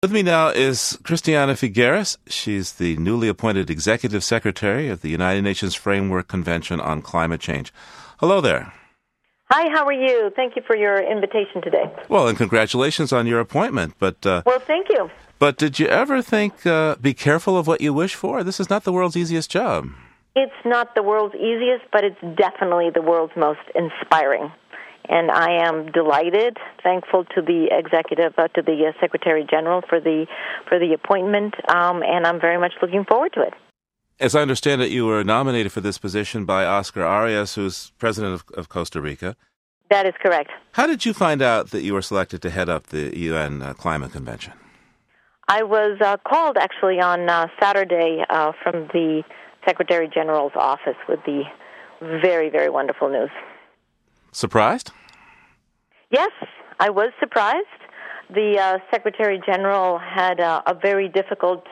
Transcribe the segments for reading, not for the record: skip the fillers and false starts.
With me now is Christiana Figueres. She's the newly appointed Executive Secretary of the United Nations Framework Convention on Climate Change. Hello there. Hi, how are you? Thank you for your invitation today. Well, and congratulations on your appointment. Well, thank you. But did you ever think, be careful of what you wish for? This is not the world's easiest job. It's not the world's easiest, but it's definitely the world's most inspiring. And I am delighted, thankful to the Secretary General for the appointment, and I'm very much looking forward to it. As I understand it, you were nominated for this position by Oscar Arias, who's president of Costa Rica. That is correct. How did you find out that you were selected to head up the UN Climate Convention? I was called, actually, on Saturday from the Secretary General's office with the very, very wonderful news. Surprised? Yes, I was surprised. The Secretary General had a very difficult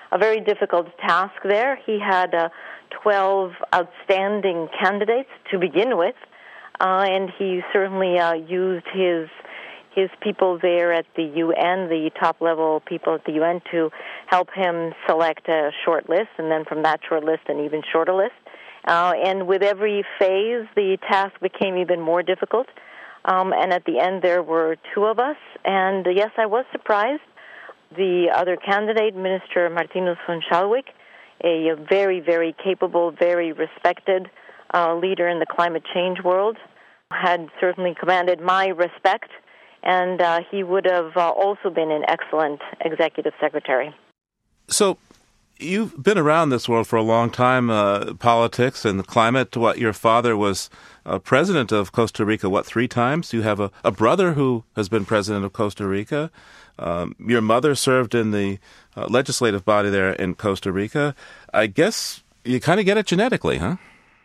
task there. He had 12 outstanding candidates to begin with, and he certainly used his people there at the UN, the top-level people at the UN, to help him select a short list, and then from that short list, an even shorter list. And with every phase, the task became even more difficult. And at the end, there were two of us. And yes, I was surprised. The other candidate, Minister Martinus von Schalwyck, a very, very capable, very respected leader in the climate change world, had certainly commanded my respect. And he would have also been an excellent executive secretary. So, you've been around this world for a long time, politics and the climate. Your father was president of Costa Rica, 3 times? You have a brother who has been president of Costa Rica. Your mother served in the legislative body there in Costa Rica. I guess you kind of get it genetically, huh?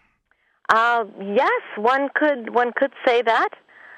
Yes, one could say that.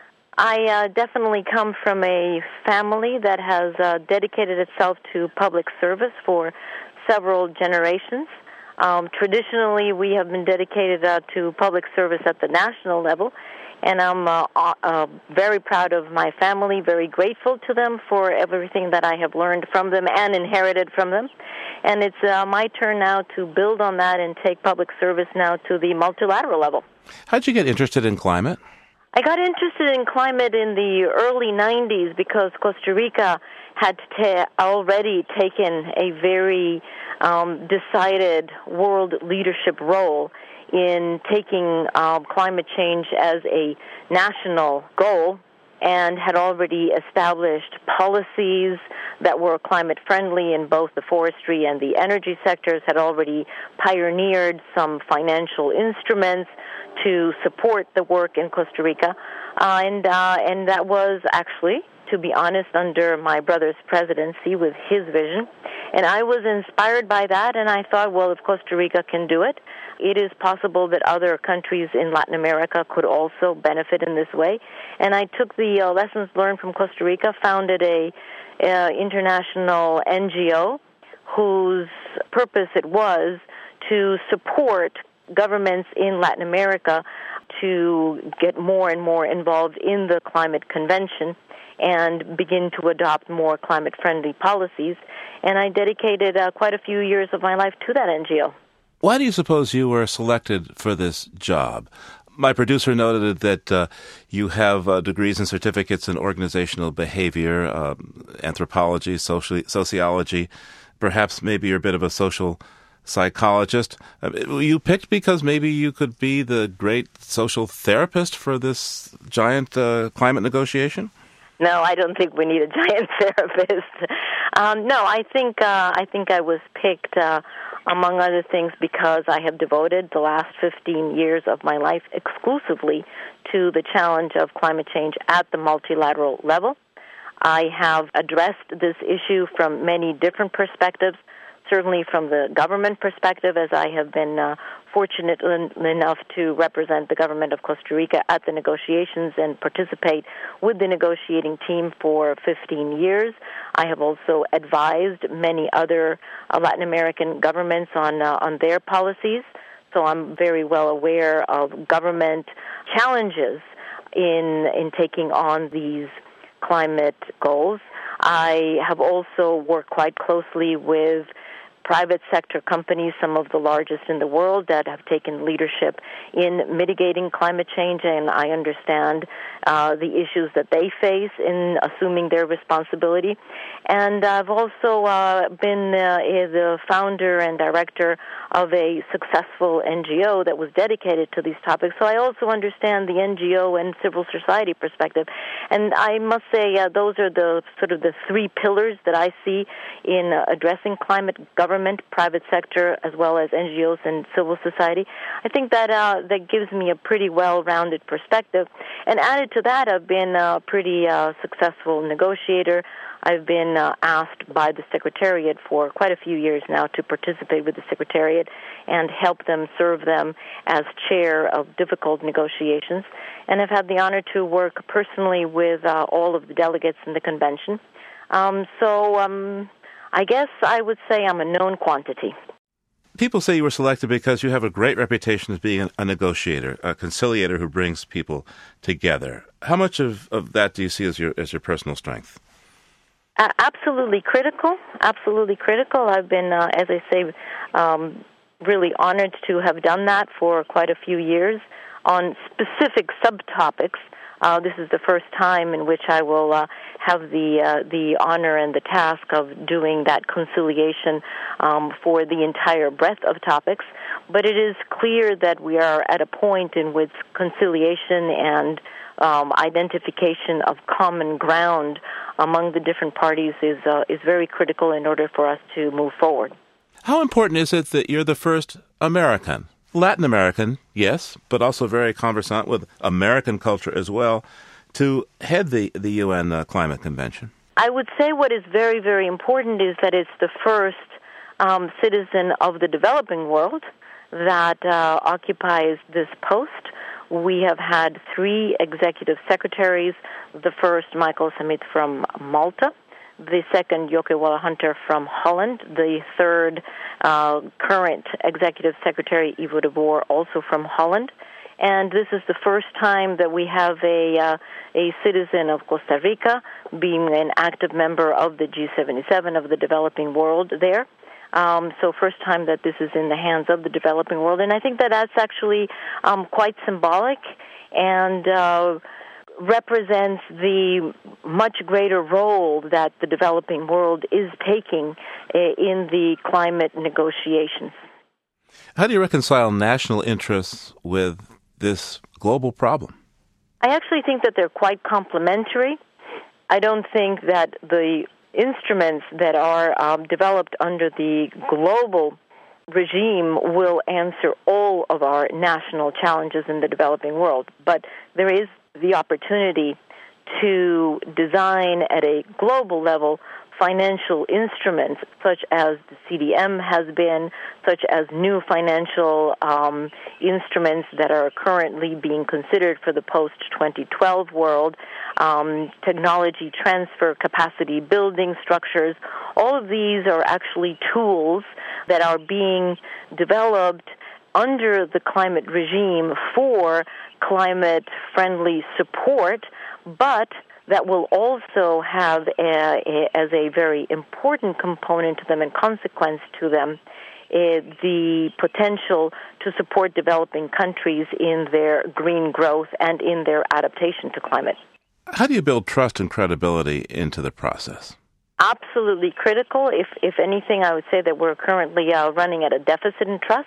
I definitely come from a family that has dedicated itself to public service for several generations. Traditionally, we have been dedicated to public service at the national level, and I'm very proud of my family, very grateful to them for everything that I have learned from them and inherited from them. And it's my turn now to build on that and take public service now to the multilateral level. How'd you get interested in climate? I got interested in climate in the early 90s because Costa Rica had already taken a very decided world leadership role in taking climate change as a national goal and had already established policies that were climate-friendly in both the forestry and the energy sectors, had already pioneered some financial instruments to support the work in Costa Rica, and that was actually, to be honest, under my brother's presidency with his vision. And I was inspired by that, and I thought, well, if Costa Rica can do it, it is possible that other countries in Latin America could also benefit in this way. And I took the lessons learned from Costa Rica, founded a international NGO whose purpose it was to support governments in Latin America to get more and more involved in the climate convention and begin to adopt more climate-friendly policies. And I dedicated quite a few years of my life to that NGO. Why do you suppose you were selected for this job? My producer noted that you have degrees and certificates in organizational behavior, anthropology, sociology. Perhaps maybe you're a bit of a social psychologist. Were you picked because maybe you could be the great social therapist for this giant climate negotiation? No, I don't think we need a giant therapist. No, I think I was picked, among other things, because I have devoted the last 15 years of my life exclusively to the challenge of climate change at the multilateral level. I have addressed this issue from many different perspectives, certainly from the government perspective, as I have been fortunate enough to represent the government of Costa Rica at the negotiations and participate with the negotiating team for 15 years. I have also advised many other Latin American governments on their policies, so I'm very well aware of government challenges in taking on these climate goals. I have also worked quite closely with private sector companies, some of the largest in the world, that have taken leadership in mitigating climate change, and I understand the issues that they face in assuming their responsibility. And I've also been the founder and director of a successful NGO that was dedicated to these topics, so I also understand the NGO and civil society perspective. And I must say those are the sort of the three pillars that I see in addressing climate: government, private sector, as well as NGOs and civil society. I think that that gives me a pretty well-rounded perspective. And added to that, I've been a pretty successful negotiator. I've been asked by the Secretariat for quite a few years now to participate with the Secretariat and help them, serve them as chair of difficult negotiations. And I've had the honor to work personally with all of the delegates in the convention. I guess I would say I'm a known quantity. People say you were selected because you have a great reputation as being a negotiator, a conciliator who brings people together. How much of that do you see as your personal strength? Absolutely critical. Absolutely critical. I've been, as I say, really honored to have done that for quite a few years on specific subtopics. This is the first time in which I will have the honor and the task of doing that conciliation for the entire breadth of topics. But it is clear that we are at a point in which conciliation and identification of common ground among the different parties is very critical in order for us to move forward. How important is it that you're the first American? Latin American, yes, but also very conversant with American culture as well, to head the UN Climate Convention? I would say what is very, very important is that it's the first citizen of the developing world that occupies this post. We have had 3 executive secretaries, the first, Michael Samit from Malta, the second, Joke Walla-Hunter from Holland, the third, current executive secretary, Ivo de Boer, also from Holland. And this is the first time that we have a citizen of Costa Rica being an active member of the G77 of the developing world there. So first time that this is in the hands of the developing world. And I think that that's actually quite symbolic and represents the much greater role that the developing world is taking in the climate negotiations. How do you reconcile national interests with this global problem? I actually think that they're quite complementary. I don't think that the instruments that are developed under the global regime will answer all of our national challenges in the developing world. But there is the opportunity to design at a global level financial instruments such as the CDM has been, such as new financial instruments that are currently being considered for the post-2012 world, technology transfer, capacity building structures. All of these are actually tools that are being developed under the climate regime for climate-friendly support, but that will also have as a very important component to them and consequence to them the potential to support developing countries in their green growth and in their adaptation to climate. How do you build trust and credibility into the process? Absolutely critical. If anything, I would say that we're currently running at a deficit in trust,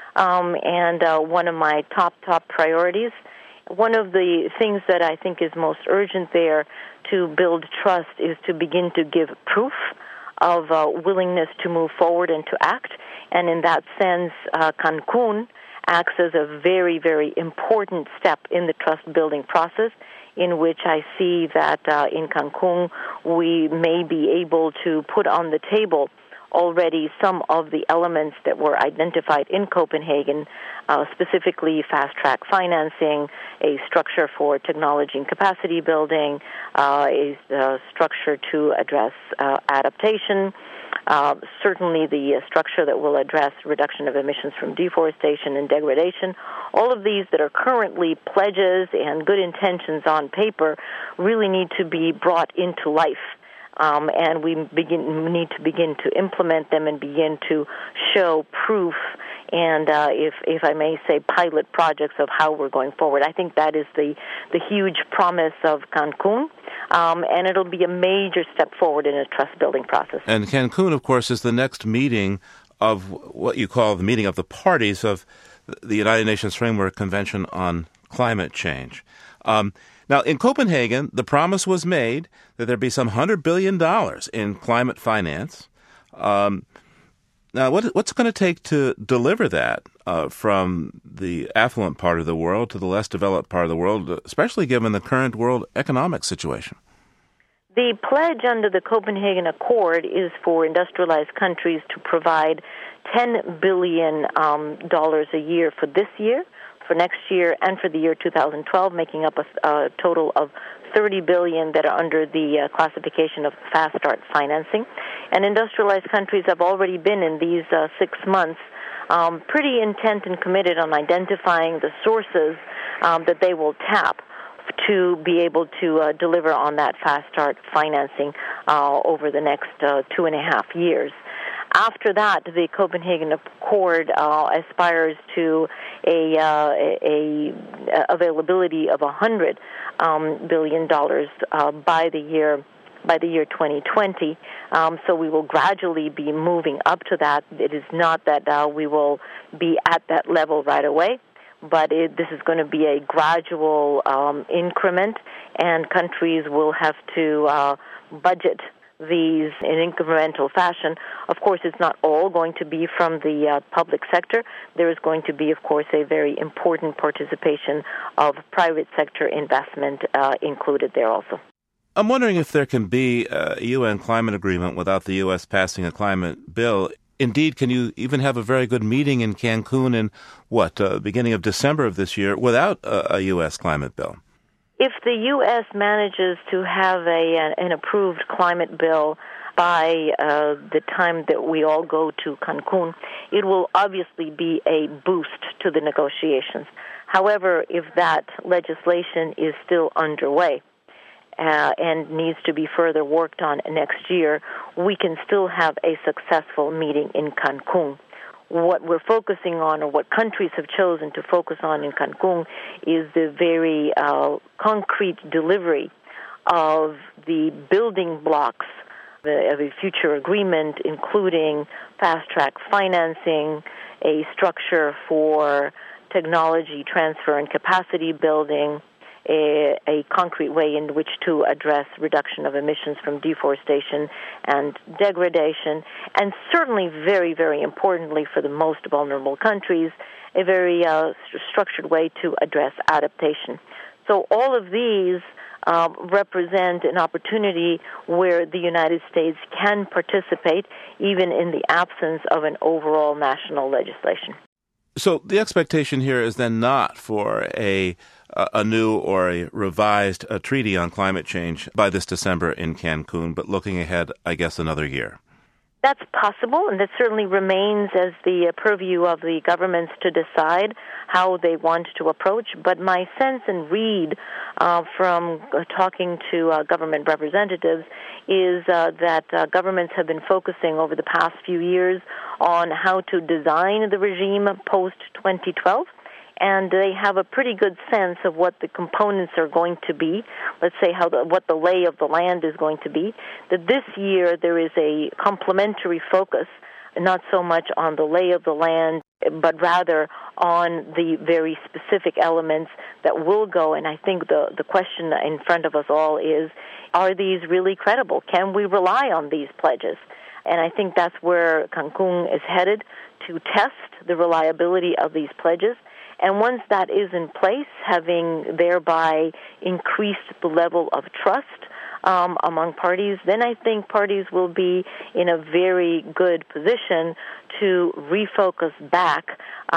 and one of my top priorities. One of the things that I think is most urgent there to build trust is to begin to give proof of willingness to move forward and to act. And in that sense, Cancun acts as a very, very important step in the trust-building process, in which I see that in Cancun we may be able to put on the table already some of the elements that were identified in Copenhagen, specifically fast-track financing, a structure for technology and capacity building, a structure to address adaptation, certainly the structure that will address reduction of emissions from deforestation and degradation. All of these that are currently pledges and good intentions on paper really need to be brought into life. and we need to begin to implement them and begin to show proof and, if I may say, pilot projects of how we're going forward. I think that is the huge promise of Cancun, and it'll be a major step forward in a trust-building process. And Cancun, of course, is the next meeting of what you call the meeting of the parties of the United Nations Framework Convention on Climate Change. Now, in Copenhagen, the promise was made that there'd be some $100 billion in climate finance. Now, what's it going to take to deliver that from the affluent part of the world to the less developed part of the world, especially given the current world economic situation? The pledge under the Copenhagen Accord is for industrialized countries to provide $10 billion a year for this year, for next year, and for the year 2012, making up a total of $30 billion that are under the classification of Fast Start financing. And industrialized countries have already been in these 6 months pretty intent and committed on identifying the sources that they will tap to be able to deliver on that Fast Start financing over the next 2.5 years. After that, the Copenhagen Accord aspires to a availability of $100 billion by the year 2020. So we will gradually be moving up to that. It is not that we will be at that level right away, but this is going to be a gradual increment, and countries will have to budget these in incremental fashion. Of course, it's not all going to be from the public sector. There is going to be, of course, a very important participation of private sector investment included there also. I'm wondering if there can be a UN climate agreement without the U.S. passing a climate bill. Indeed, can you even have a very good meeting in Cancun in, beginning of December of this year without a U.S. climate bill? If the U.S. manages to have an approved climate bill by the time that we all go to Cancun, it will obviously be a boost to the negotiations. However, if that legislation is still underway and needs to be further worked on next year, we can still have a successful meeting in Cancun. What we're focusing on, or what countries have chosen to focus on in Cancun, is the very concrete delivery of the building blocks of a future agreement, including fast-track financing, a structure for technology transfer and capacity building, a concrete way in which to address reduction of emissions from deforestation and degradation, and certainly very, very importantly for the most vulnerable countries, a very structured way to address adaptation. So all of these represent an opportunity where the United States can participate even in the absence of an overall national legislation. So the expectation here is then not for a new or a revised treaty on climate change by this December in Cancun, but looking ahead, I guess, another year. That's possible, and that certainly remains as the purview of the governments to decide how they want to approach. But my sense and read from talking to government representatives is that governments have been focusing over the past few years on how to design the regime post-2012. And they have a pretty good sense of what the components are going to be, let's say what the lay of the land is going to be, that this year there is a complementary focus, not so much on the lay of the land, but rather on the very specific elements that will go. And I think the question in front of us all is, are these really credible? Can we rely on these pledges? And I think that's where Cancun is headed, to test the reliability of these pledges. And once that is in place, having thereby increased the level of trust among parties, then I think parties will be in a very good position to refocus back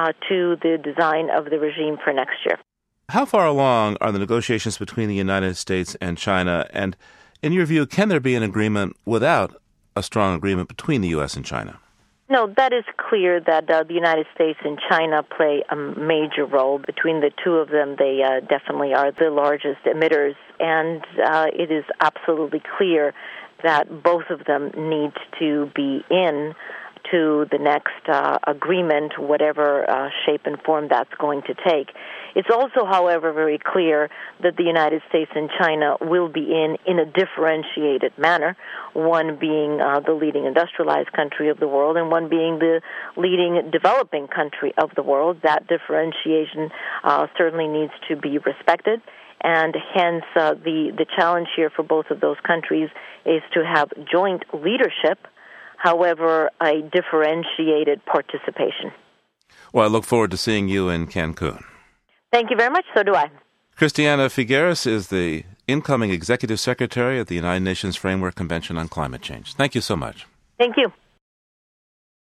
to the design of the regime for next year. How far along are the negotiations between the United States and China? And in your view, can there be an agreement without a strong agreement between the U.S. and China? No, that is clear that the United States and China play a major role. Between the two of them, they definitely are the largest emitters, and it is absolutely clear that both of them need to be in to the next agreement, whatever shape and form that's going to take. It's also, however, very clear that the United States and China will be in a differentiated manner, one being the leading industrialized country of the world and one being the leading developing country of the world. That differentiation certainly needs to be respected, and hence the challenge here for both of those countries is to have joint leadership, however, a differentiated participation. Well, I look forward to seeing you in Cancun. Thank you very much. So do I. Christiana Figueres is the incoming Executive Secretary of the United Nations Framework Convention on Climate Change. Thank you so much. Thank you.